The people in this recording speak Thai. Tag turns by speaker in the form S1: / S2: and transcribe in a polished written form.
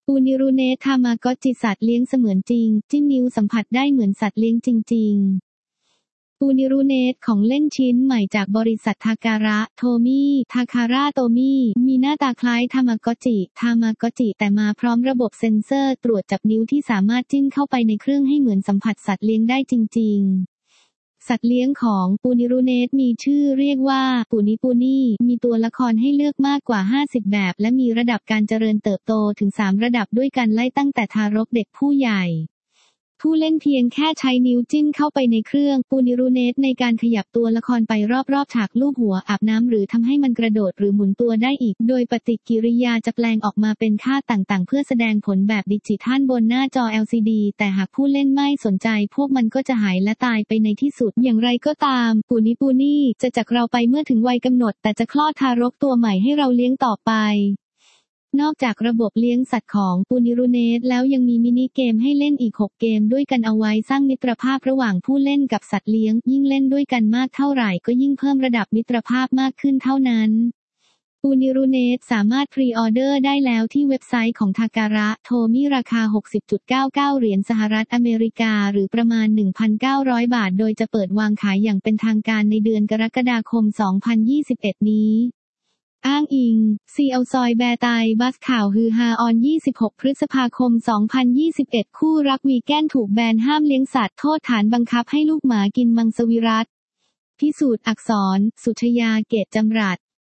S1: ปูนิรุเนทามากอจิสัตว์เลี้ยงเสมือนจริงจิ้มนิ้วสัมผัสได้เหมือนสัตว์เลี้ยงจริงๆปูนิรุเนทของเล่นชิ้นใหม่จากบริษัททาการะโทมิทาคาร่าโตมิมีหน้าตาคล้ายทามากอจิแต่มาพร้อมระบบเซ็นเซอร์ตรวจจับนิ้วที่สามารถจิ้มเข้าไปในเครื่องให้เหมือนสัมผัสสัตว์เลี้ยงได้จริงๆสัตว์เลี้ยงของปูนิรุเนทมีชื่อเรียกว่าปูนิปูนี่มีตัวละครให้เลือกมากกว่า50แบบและมีระดับการเจริญเติบโตถึง3ระดับด้วยกันไล่ตั้งแต่ทารกเด็กผู้ใหญ่ผู้เล่นเพียงแค่ใช้นิ้วจิ้มเข้าไปในเครื่องปูนิรุเนทในการขยับตัวละครไปรอบๆฉากลูบหัวอาบน้ำหรือทำให้มันกระโดดหรือหมุนตัวได้อีกโดยปฏิกิริยาจะแปลงออกมาเป็นค่าต่างๆเพื่อแสดงผลแบบดิจิทัลบนหน้าจอ LCD แต่หากผู้เล่นไม่สนใจพวกมันก็จะหายและตายไปในที่สุดอย่างไรก็ตามปูนิปูนี่จะจากเราไปเมื่อถึงวัยกำหนดแต่จะคลอดทารกตัวใหม่ให้เราเลี้ยงต่อไปนอกจากระบบเลี้ยงสัตว์ของปูนิรุเนทแล้วยังมีมินิเกมให้เล่นอีก6เกมด้วยกันเอาไว้สร้างมิตรภาพระหว่างผู้เล่นกับสัตว์เลี้ยงยิ่งเล่นด้วยกันมากเท่าไหร่ก็ยิ่งเพิ่มระดับมิตรภาพมากขึ้นเท่านั้นปูนิรุเนทสามารถพรีออเดอร์ได้แล้วที่เว็บไซต์ของทาการะโทมิราคา 60.99 เหรียญสหรัฐอเมริกาหรือประมาณ 1,900 บาทโดยจะเปิดวางขายอย่างเป็นทางการในเดือนกรกฎาคม 2021 นี้อ้างอิงซีเอลซอยแบร์ไตบัสข่าวฮือฮาออน26 พฤษภาคม 2021 คู่รักวีแกนถูกแบนห้ามเลี้ยงสัตว์โทษฐานบังคับให้ลูกหมากินมังสวิรัติพิสูจน์อักษรสุชยาเกตจำรัด